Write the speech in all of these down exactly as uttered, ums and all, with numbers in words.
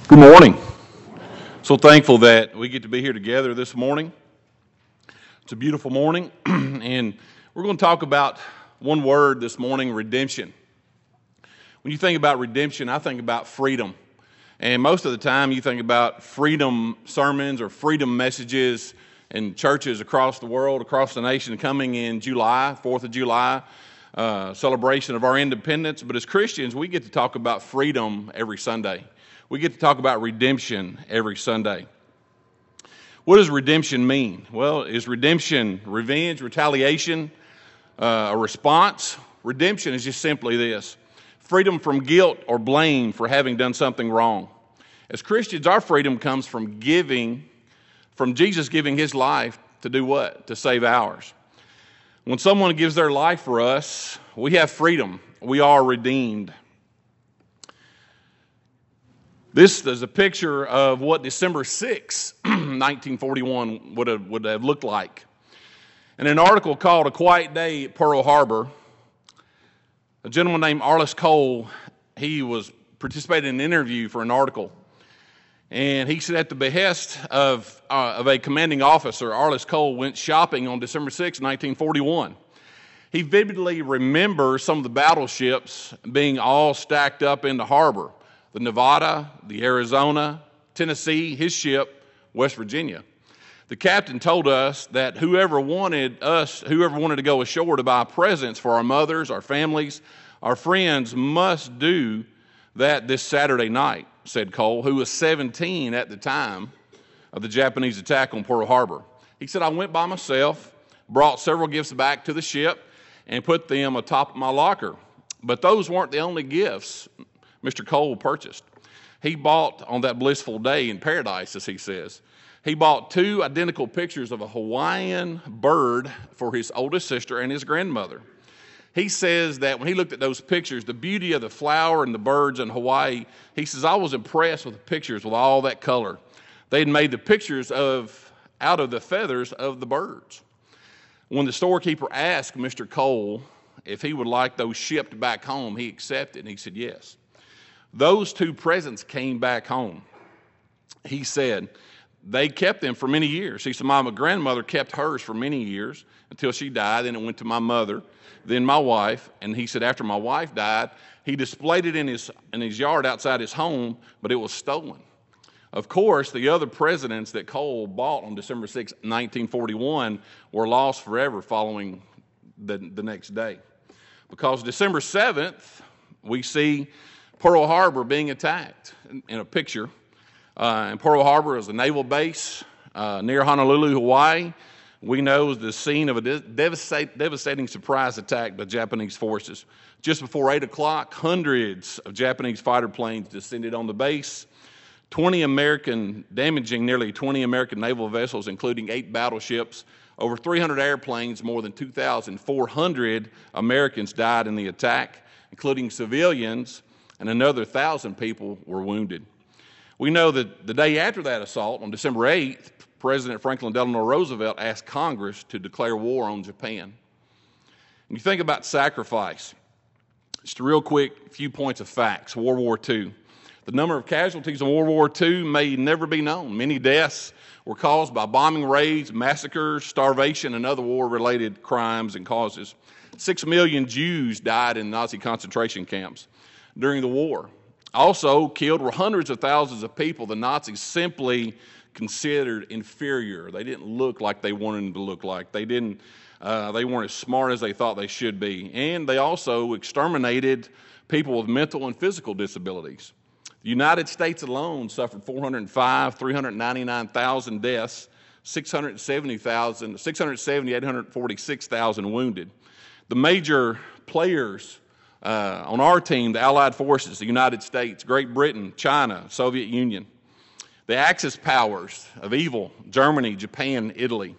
Good morning. So thankful that we get to be here together this morning. It's a beautiful morning, and we're going to talk about one word this morning, redemption. When you think about redemption, I think about freedom. And most of the time you think about freedom sermons or freedom messages in churches across the world, across the nation, coming in July, fourth of July, uh, celebration of our independence. But as Christians, we get to talk about freedom every Sunday. We get to talk about redemption every Sunday. What does redemption mean? Well, is redemption revenge, retaliation, uh, a response? Redemption is just simply this: freedom from guilt or blame for having done something wrong. As Christians, our freedom comes from giving, from Jesus giving his life to do what? To save ours. When someone gives their life for us, we have freedom. We are redeemed. This is a picture of what December sixth, nineteen forty-one would have, would have looked like. In an article called A Quiet Day at Pearl Harbor, a gentleman named Arliss Cole, he was participating in an interview for an article. And he said at the behest of, uh, of a commanding officer, Arliss Cole went shopping on December sixth, nineteen forty-one. He vividly remembers some of the battleships being all stacked up in the harbor. The Nevada, the Arizona, Tennessee, his ship, West Virginia. The captain told us that whoever wanted us, whoever wanted to go ashore to buy presents for our mothers, our families, our friends must do that this Saturday night, said Cole, who was seventeen at the time of the Japanese attack on Pearl Harbor. He said, I went by myself, brought several gifts back to the ship, and put them atop my locker. But those weren't the only gifts Mister Cole purchased. He bought on that blissful day in paradise, as he says. He bought two identical pictures of a Hawaiian bird for his oldest sister and his grandmother. He says that when he looked at those pictures, the beauty of the flower and the birds in Hawaii, he says, I was impressed with the pictures with all that color. They had made the pictures of out of the feathers of the birds. When the storekeeper asked Mister Cole if he would like those shipped back home, he accepted, and he said yes. Those two presents came back home. He said they kept them for many years. He said, my grandmother kept hers for many years until she died. Then it went to my mother, then my wife. And he said after my wife died, he displayed it in his, in his yard outside his home, but it was stolen. Of course, the other presents that Cole bought on December sixth, nineteen forty-one were lost forever following the, the next day. Because December seventh, we see Pearl Harbor being attacked in a picture. Uh, and Pearl Harbor is a naval base uh, near Honolulu, Hawaii. We know is the scene of a de- devastate, devastating surprise attack by Japanese forces. Just before eight o'clock, hundreds of Japanese fighter planes descended on the base. twenty American, damaging nearly twenty American naval vessels, including eight battleships. Over three hundred airplanes, more than two thousand four hundred Americans died in the attack, including civilians, and another one thousand people were wounded. We know that the day after that assault, on December eighth, President Franklin Delano Roosevelt asked Congress to declare war on Japan. And you think about sacrifice. Just a real quick few points of facts. World War Two. The number of casualties in World War Two may never be known. Many deaths were caused by bombing raids, massacres, starvation, and other war-related crimes and causes. Six million Jews died in Nazi concentration camps during the war. Also killed were hundreds of thousands of people the Nazis simply considered inferior. They didn't look like they wanted them to look like. They didn't. Uh, they weren't as smart as they thought they should be. And they also exterminated people with mental and physical disabilities. The United States alone suffered four hundred five, three hundred ninety-nine thousand deaths, six hundred seventy thousand, six hundred seventy, eight hundred forty-six thousand wounded. The major players Uh, on our team, the Allied forces, the United States, Great Britain, China, Soviet Union, the Axis powers of evil, Germany, Japan, Italy.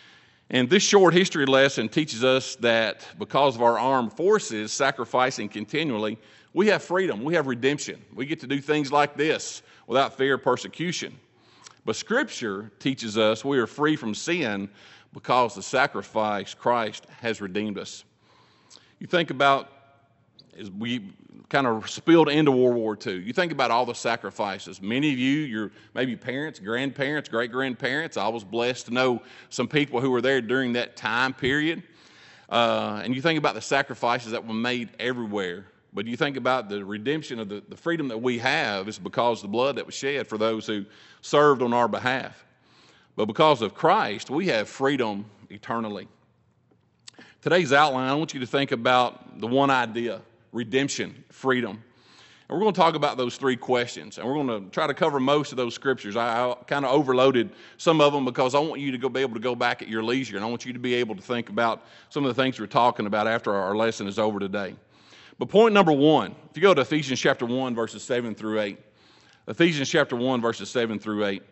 And this short history lesson teaches us that because of our armed forces sacrificing continually, we have freedom, we have redemption. We get to do things like this without fear of persecution. But Scripture teaches us we are free from sin because the sacrifice Christ has redeemed us. You think about as we kind of spilled into World War Two. You think about all the sacrifices. Many of you, your maybe parents, grandparents, great-grandparents. I was blessed to know some people who were there during that time period. Uh, and you think about the sacrifices that were made everywhere. But you think about the redemption of the, the freedom that we have is because of the blood that was shed for those who served on our behalf. But because of Christ, we have freedom eternally. Today's outline, I want you to think about the one idea, redemption, freedom. And we're going to talk about those three questions. And we're going to try to cover most of those scriptures. I, I kind of overloaded some of them because I want you to go be able to go back at your leisure. And I want you to be able to think about some of the things we're talking about after our lesson is over today. But point number one, if you go to Ephesians chapter one, verses seven through eight. Ephesians chapter one, verses seven through eight.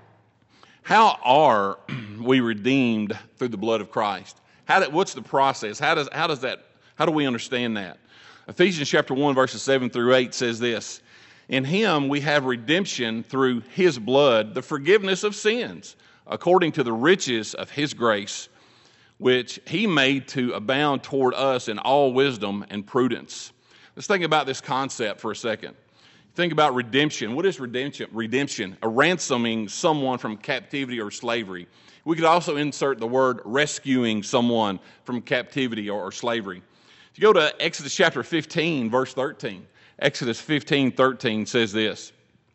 How are we redeemed through the blood of Christ? How do, what's the process? How does how does that how do we understand that? Ephesians chapter one, verses seven through eight says this: In him we have redemption through his blood, the forgiveness of sins, according to the riches of his grace, which he made to abound toward us in all wisdom and prudence. Let's think about this concept for a second. Think about redemption. What is redemption? Redemption, a ransoming someone from captivity or slavery. We could also insert the word rescuing someone from captivity or, or slavery. If you go to Exodus chapter fifteen, verse thirteen, Exodus fifteen, thirteen says this.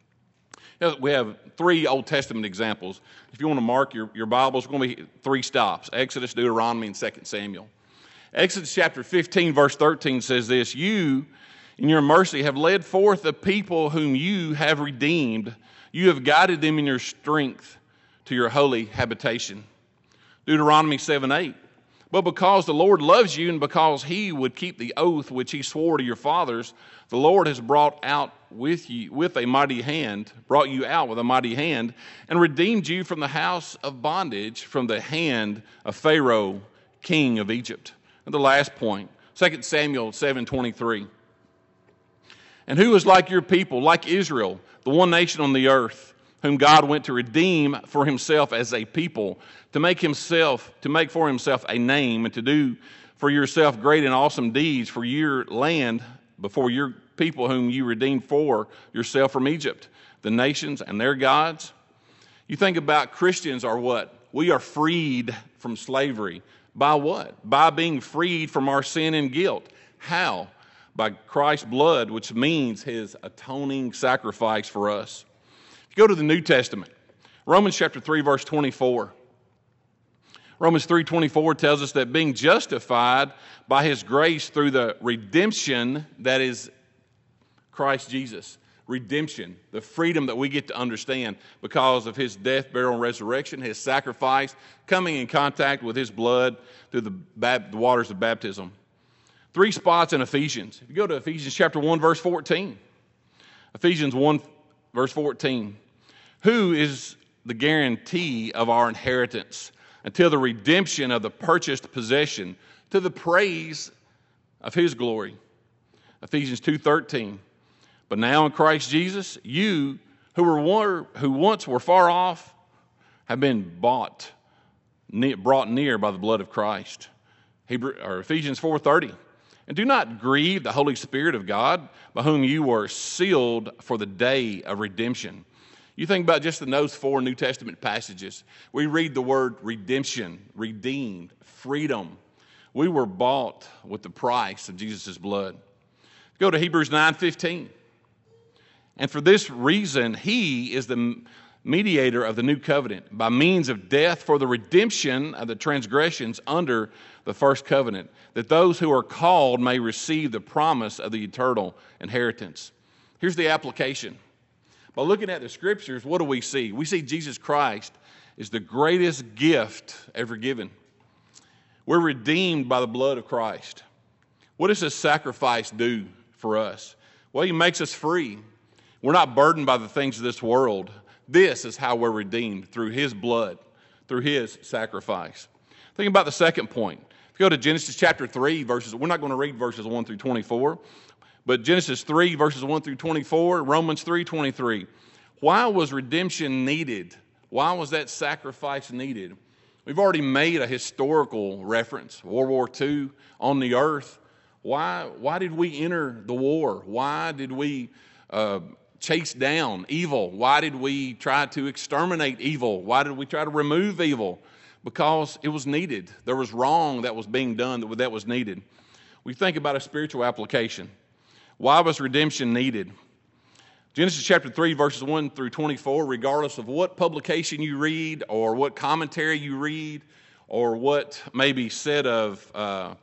We have three Old Testament examples. If you want to mark your, your Bibles, it's going to be three stops: Exodus, Deuteronomy, and Second Samuel. Exodus chapter fifteen, verse thirteen says this: You, in your mercy, have led forth the people whom you have redeemed. You have guided them in your strength to your holy habitation. Deuteronomy seven, eight. But because the Lord loves you and because he would keep the oath which he swore to your fathers, the Lord has brought out with you with a mighty hand, brought you out with a mighty hand, and redeemed you from the house of bondage, from the hand of Pharaoh, king of Egypt. And the last point, Second Samuel seven, twenty-three. And who is like your people, like Israel, the one nation on the earth, whom God went to redeem for himself as a people, to make himself, to make for himself a name, and to do for yourself great and awesome deeds for your land before your people whom you redeemed for yourself from Egypt, the nations and their gods. You think about Christians are what? We are freed from slavery. By what? By being freed from our sin and guilt. How? By Christ's blood, which means his atoning sacrifice for us. If you go to the New Testament, Romans chapter three, verse twenty-four. Romans three twenty-four tells us that being justified by his grace through the redemption that is Christ Jesus. Redemption, the freedom that we get to understand because of his death, burial, and resurrection, his sacrifice, coming in contact with his blood through the, bab- the waters of baptism. Three spots in Ephesians. If you go to Ephesians chapter one, verse fourteen. Ephesians one, verse fourteen. Who is the guarantee of our inheritance until the redemption of the purchased possession, to the praise of his glory? Ephesians two thirteen. But now in Christ Jesus, you who were who once were far off have been bought, brought near by the blood of Christ. Hebrew, or Ephesians four thirty. And do not grieve the Holy Spirit of God, by whom you were sealed for the day of redemption. You think about just in those four New Testament passages. We read the word redemption, redeemed, freedom. We were bought with the price of Jesus' blood. Go to Hebrews nine fifteen. And for this reason, he is the mediator of the new covenant, by means of death for the redemption of the transgressions under the first covenant, that those who are called may receive the promise of the eternal inheritance. Here's the application. By looking at the scriptures, what do we see? We see Jesus Christ is the greatest gift ever given. We're redeemed by the blood of Christ. What does this sacrifice do for us? Well, he makes us free. We're not burdened by the things of this world. This is how we're redeemed, through his blood, through his sacrifice. Think about the second point. If you go to Genesis chapter three, verses, we're not going to read verses one through twenty-four, but Genesis three, verses one through twenty-four, Romans three twenty-three. Why was redemption needed? Why was that sacrifice needed? We've already made a historical reference. World War Two on the earth. Why, why did we enter the war? Why did we uh, chase down evil? Why did we try to exterminate evil? Why did we try to remove evil? Because it was needed. There was wrong that was being done that, that was needed. We think about a spiritual application. Why was redemption needed? Genesis chapter three, verses one through twenty-four, regardless of what publication you read or what commentary you read or what may be said of uh,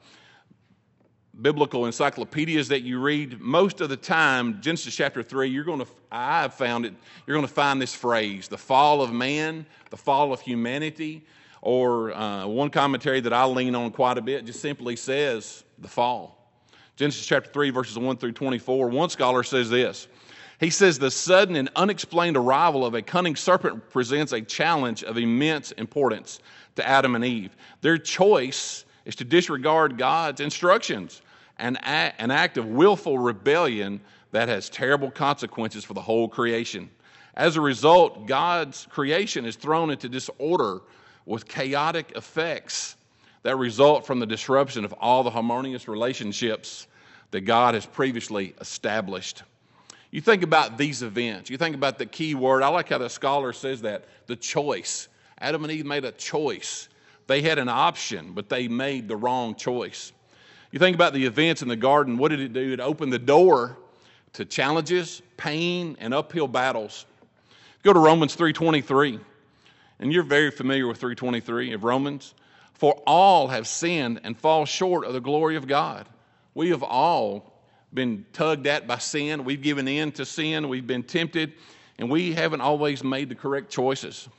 biblical encyclopedias that you read, most of the time, Genesis chapter three, you're going to, I have found it, you're going to find this phrase, the fall of man, the fall of humanity, or uh, one commentary that I lean on quite a bit just simply says the fall. Genesis chapter three, verses one through twenty-four, one scholar says this. He says, the sudden and unexplained arrival of a cunning serpent presents a challenge of immense importance to Adam and Eve. Their choice is to disregard God's instructions, an act, an act of willful rebellion that has terrible consequences for the whole creation. As a result, God's creation is thrown into disorder with chaotic effects that result from the disruption of all the harmonious relationships that God has previously established. You think about these events. You think about the key word. I like how the scholar says that, the choice. Adam and Eve made a choice. They had an option, but they made the wrong choice. You think about the events in the garden. What did it do? It opened the door to challenges, pain, and uphill battles. Go to Romans three twenty-three. And you're very familiar with three twenty-three of Romans. For all have sinned and fall short of the glory of God. We have all been tugged at by sin. We've given in to sin. We've been tempted. And we haven't always made the correct choices.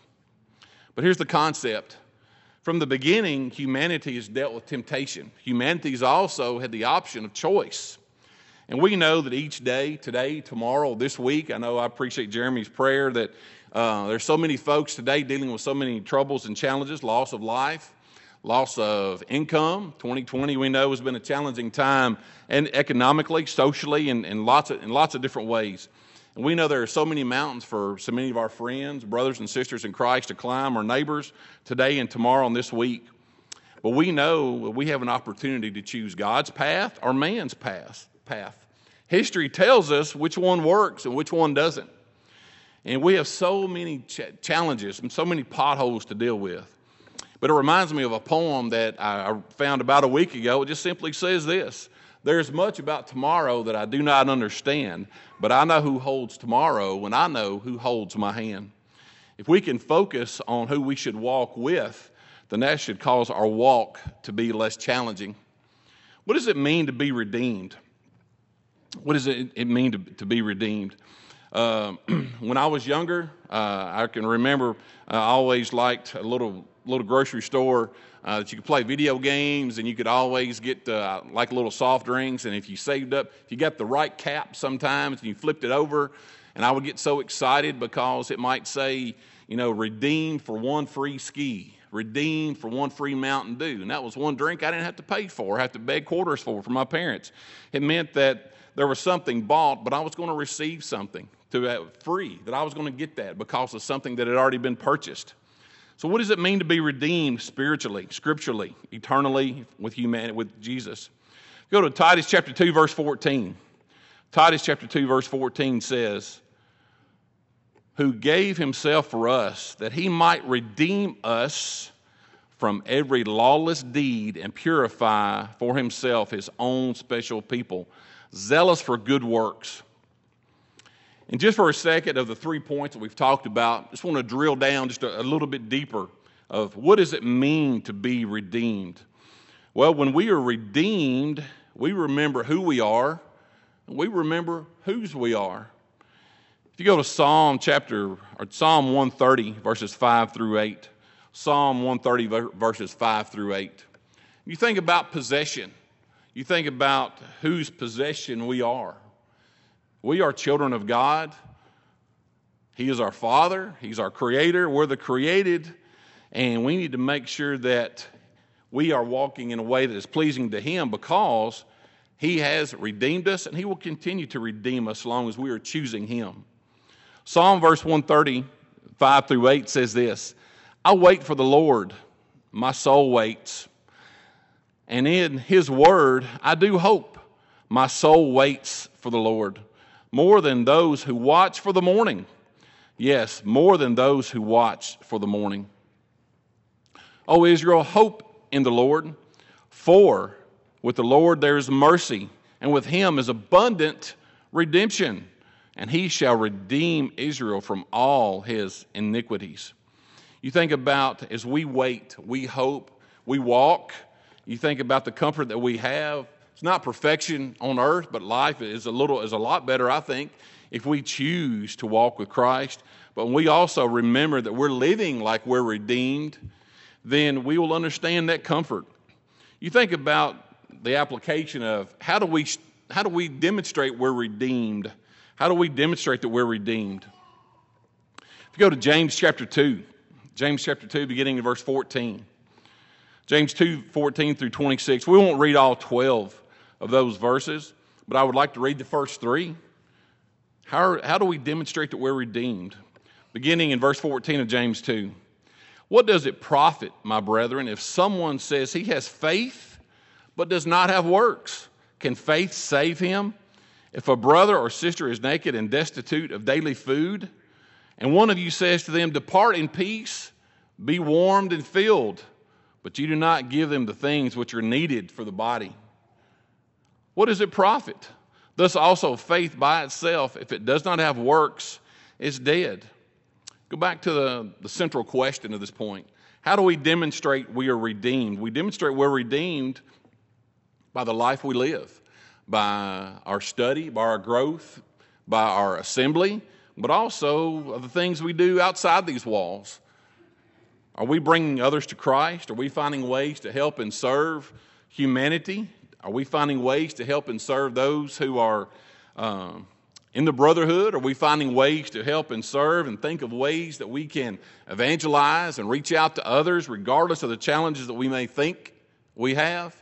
But here's the concept. From the beginning, humanity has dealt with temptation. Humanity has also had the option of choice. And we know that each day, today, tomorrow, this week, I know I appreciate Jeremy's prayer that uh, there's so many folks today dealing with so many troubles and challenges, loss of life, loss of income. twenty twenty, we know, has been a challenging time, and economically, socially, and, and lots of in lots of different ways. And we know there are so many mountains for so many of our friends, brothers and sisters in Christ to climb, our neighbors, today and tomorrow and this week. But we know we have an opportunity to choose God's path or man's path. path. History tells us which one works and which one doesn't. And we have so many ch- challenges and so many potholes to deal with. But it reminds me of a poem that I found about a week ago. It just simply says this. There's much about tomorrow that I do not understand, but I know who holds tomorrow, and I know who holds my hand. If we can focus on who we should walk with, then that should cause our walk to be less challenging. What does it mean to be redeemed? What does it, it mean to, to be redeemed? Uh, when I was younger, uh, I can remember uh, I always liked a little little grocery store uh, that you could play video games, and you could always get uh, like little soft drinks. And if you saved up, if you got the right cap sometimes, and you flipped it over, and I would get so excited because it might say, you know, redeemed for one free ski, redeemed for one free Mountain Dew. And that was one drink I didn't have to pay for, have to beg quarters for from my parents. It meant that there was something bought, but I was going to receive something to uh, free, that I was going to get that because of something that had already been purchased. So what does it mean to be redeemed spiritually, scripturally, eternally with humanity, with Jesus? Go to Titus chapter two, verse fourteen. Titus chapter two, verse fourteen says, who gave himself for us, that he might redeem us from every lawless deed and purify for himself his own special people, zealous for good works. And just for a second, of the three points that we've talked about, I just want to drill down just a, a little bit deeper of what does it mean to be redeemed? Well, when we are redeemed, we remember who we are, and we remember whose we are. If you go to Psalm chapter, or Psalm one thirty, verses five through eight, Psalm one thirty, verses five through eight, you think about possession. You think about whose possession we are. We are children of God. He is our Father. He's our Creator. We're the created, and we need to make sure that we are walking in a way that is pleasing to Him because He has redeemed us, and He will continue to redeem us as long as we are choosing Him. Psalm verse one thirty, five through eight says this, I wait for the Lord, my soul waits, And in his word, I do hope. My soul waits for the Lord, more than those who watch for the morning. Yes, more than those who watch for the morning. O Israel, hope in the Lord, for with the Lord there is mercy, and with him is abundant redemption, and he shall redeem Israel from all his iniquities. You think about, as we wait, we hope, we walk, you think about the comfort that we have. It's not perfection on earth, but life is a little is a lot better, I think, if we choose to walk with Christ. But when we also remember that we're living like we're redeemed, then we will understand that comfort. You think about the application of how do we how do we demonstrate we're redeemed? How do we demonstrate that we're redeemed? If you go to James chapter two, James chapter two, beginning in verse fourteen. James two, fourteen through twenty-six. We won't read all twelve of those verses, but I would like to read the first three. How, how do we demonstrate that we're redeemed? Beginning in verse fourteen of James two. What does it profit, my brethren, if someone says he has faith but does not have works? Can faith save him? If a brother or sister is naked and destitute of daily food, and one of you says to them, depart in peace, be warmed and filled, but you do not give them the things which are needed for the body, what does it profit? Thus also faith by itself, if it does not have works, is dead. Go back to the, the central question of this point. How do we demonstrate we are redeemed? We demonstrate we're redeemed by the life we live, by our study, by our growth, by our assembly, but also of the things we do outside these walls. Are we bringing others to Christ? Are we finding ways to help and serve humanity? Are we finding ways to help and serve those who are um, in the brotherhood? Are we finding ways to help and serve and think of ways that we can evangelize and reach out to others regardless of the challenges that we may think we have?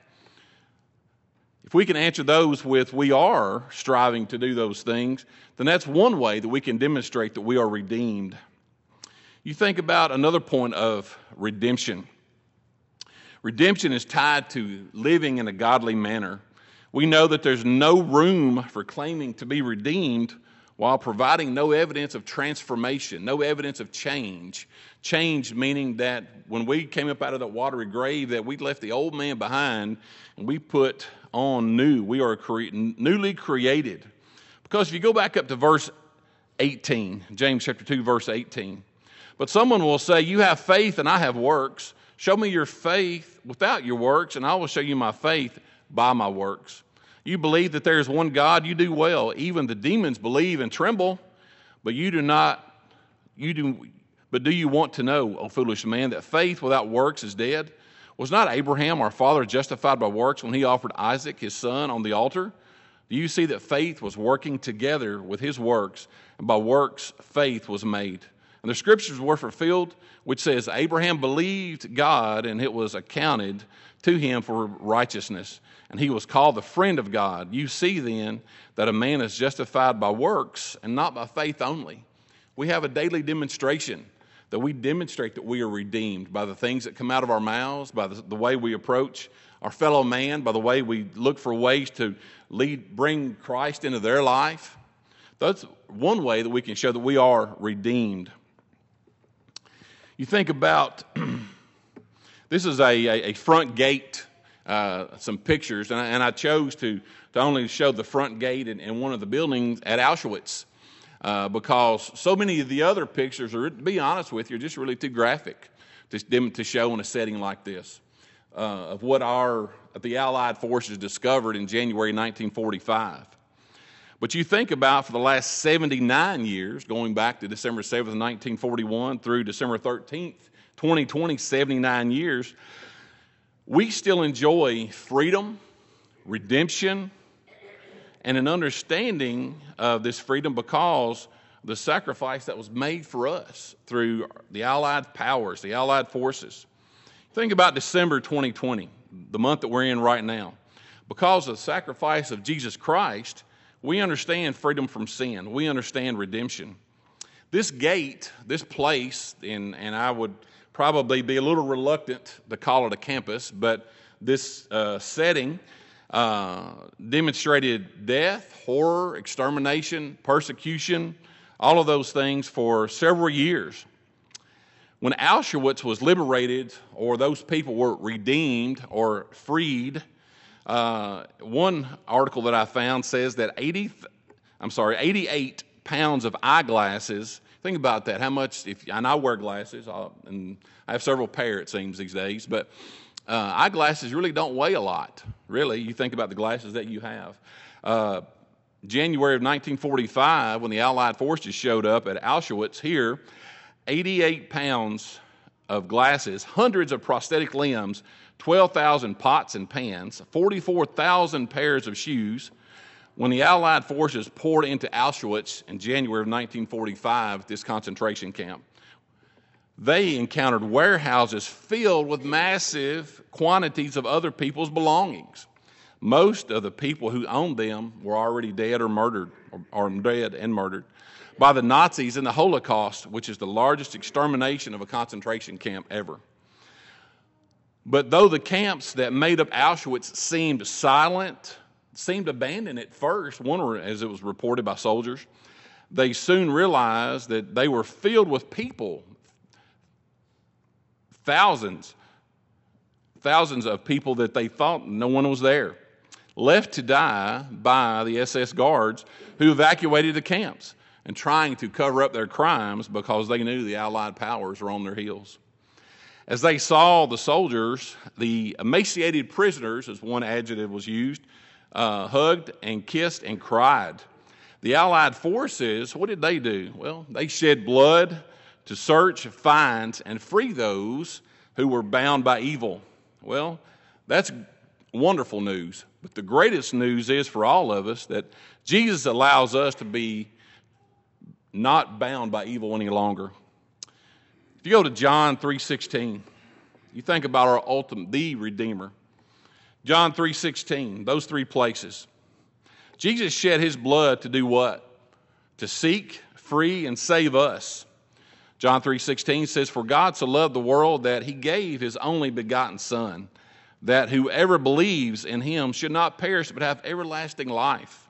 If we can answer those with we are striving to do those things, then that's one way that we can demonstrate that we are redeemed. You think about another point of redemption. Redemption is tied to living in a godly manner. We know that there's no room for claiming to be redeemed while providing no evidence of transformation, no evidence of change. Change meaning that when we came up out of that watery grave, that we left the old man behind and we put on new. We are cre- newly created. Because if you go back up to verse eighteen, James chapter two, verse eighteen, but someone will say, you have faith and I have works. Show me your faith without your works, and I will show you my faith by my works. You believe that there is one God, you do well. Even the demons believe and tremble, but you do not, you do, but do you want to know, O foolish man, that faith without works is dead? Was not Abraham, our father, justified by works when he offered Isaac, his son, on the altar? Do you see that faith was working together with his works, and by works faith was made? And the scriptures were fulfilled, which says, Abraham believed God, and it was accounted to him for righteousness, and he was called the friend of God. You see then that a man is justified by works and not by faith only. We have a daily demonstration that we demonstrate that we are redeemed by the things that come out of our mouths, by the, the way we approach our fellow man, by the way we look for ways to lead, bring Christ into their life. That's one way that we can show that we are redeemed. You think about, this is a, a, a front gate, uh, some pictures, and I, and I chose to, to only show the front gate in, in one of the buildings at Auschwitz uh, because so many of the other pictures are, to be honest with you, are just really too graphic to, to show in a setting like this uh, of what our the Allied forces discovered in January nineteen forty-five. But you think about for the last seventy-nine years, going back to December seventh, nineteen forty-one through December thirteenth, twenty twenty, seventy-nine years, we still enjoy freedom, redemption, and an understanding of this freedom because of the sacrifice that was made for us through the Allied powers, the Allied forces. Think about December twenty twenty, the month that we're in right now. Because of the sacrifice of Jesus Christ, we understand freedom from sin. We understand redemption. This gate, this place, and, and I would probably be a little reluctant to call it a campus, but this uh, setting uh, demonstrated death, horror, extermination, persecution, all of those things for several years. When Auschwitz was liberated, or those people were redeemed or freed, uh, one article that I found says that eighty, I'm sorry, eighty-eight pounds of eyeglasses. Think about that. How much? If and I wear glasses, I'll, and I have several pair, it seems, these days. But uh, eyeglasses really don't weigh a lot. Really, you think about the glasses that you have. Uh, January of nineteen forty-five, when the Allied forces showed up at Auschwitz here, eighty-eight pounds of glasses, hundreds of prosthetic limbs, twelve thousand pots and pans, forty-four thousand pairs of shoes. When the Allied forces poured into Auschwitz in January of nineteen forty-five, this concentration camp, they encountered warehouses filled with massive quantities of other people's belongings. Most of the people who owned them were already dead or murdered, or, or dead and murdered by the Nazis in the Holocaust, which is the largest extermination of a concentration camp ever. But though the camps that made up Auschwitz seemed silent, seemed abandoned at first, one as it was reported by soldiers, they soon realized that they were filled with people, thousands, thousands of people that they thought no one was there, left to die by the S S guards who evacuated the camps and trying to cover up their crimes because they knew the Allied powers were on their heels. As they saw the soldiers, the emaciated prisoners, as one adjective was used, uh, hugged and kissed and cried. The Allied forces, what did they do? Well, they shed blood to search, find, and free those who were bound by evil. Well, that's wonderful news. But the greatest news is for all of us that Jesus allows us to be not bound by evil any longer. If you go to John three sixteen, you think about our ultimate, the Redeemer. John three sixteen, those three places. Jesus shed his blood to do what? To seek, free, and save us. John three sixteen says, "For God so loved the world that he gave his only begotten Son, that whoever believes in him should not perish but have everlasting life."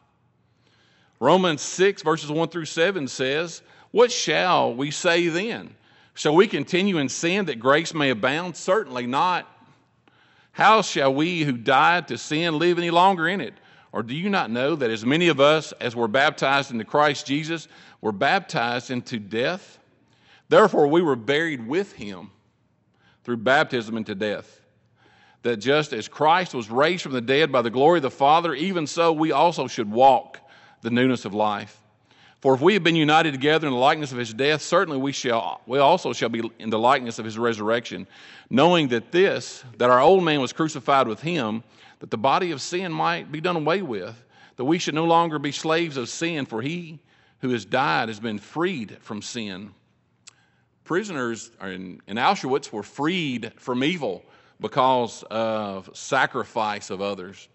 Romans six, verses one through seven says, "What shall we say then? Shall we continue in sin that grace may abound? Certainly not. How shall we who died to sin live any longer in it? Or do you not know that as many of us as were baptized into Christ Jesus were baptized into death? Therefore we were buried with him through baptism into death, that just as Christ was raised from the dead by the glory of the Father, even so we also should walk the newness of life. For if we have been united together in the likeness of his death, certainly we shall we also shall be in the likeness of his resurrection, knowing that this, that our old man was crucified with him, that the body of sin might be done away with, that we should no longer be slaves of sin, for he who has died has been freed from sin." Prisoners in, in Auschwitz were freed from evil because of sacrifice of others.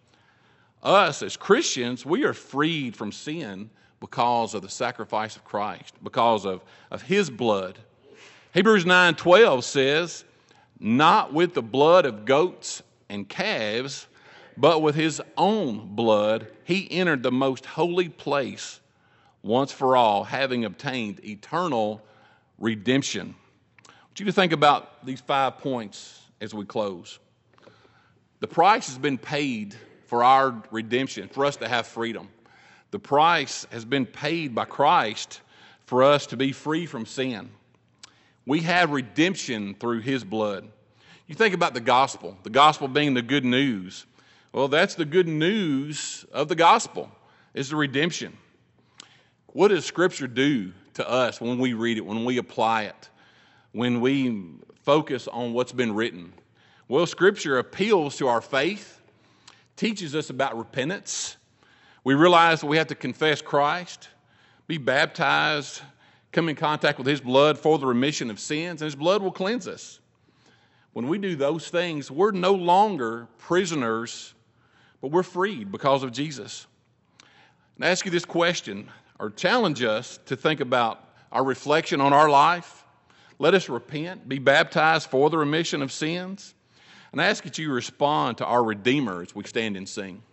Us as Christians, we are freed from sin because of the sacrifice of Christ, because of, of his blood. Hebrews nine twelve says, "Not with the blood of goats and calves, but with his own blood he entered the most holy place once for all, having obtained eternal redemption." I want you to think about these five points as we close. The price has been paid for our redemption, for us to have freedom. The price has been paid by Christ for us to be free from sin. We have redemption through his blood. You think about the gospel, the gospel being the good news. Well, that's the good news of the gospel, is the redemption. What does Scripture do to us when we read it, when we apply it, when we focus on what's been written? Well, Scripture appeals to our faith, teaches us about repentance. We realize that we have to confess Christ, be baptized, come in contact with his blood for the remission of sins, and his blood will cleanse us. When we do those things, we're no longer prisoners, but we're freed because of Jesus. And I ask you this question, or challenge us to think about our reflection on our life. Let us repent, be baptized for the remission of sins. And I ask that you respond to our Redeemer as we stand and sing.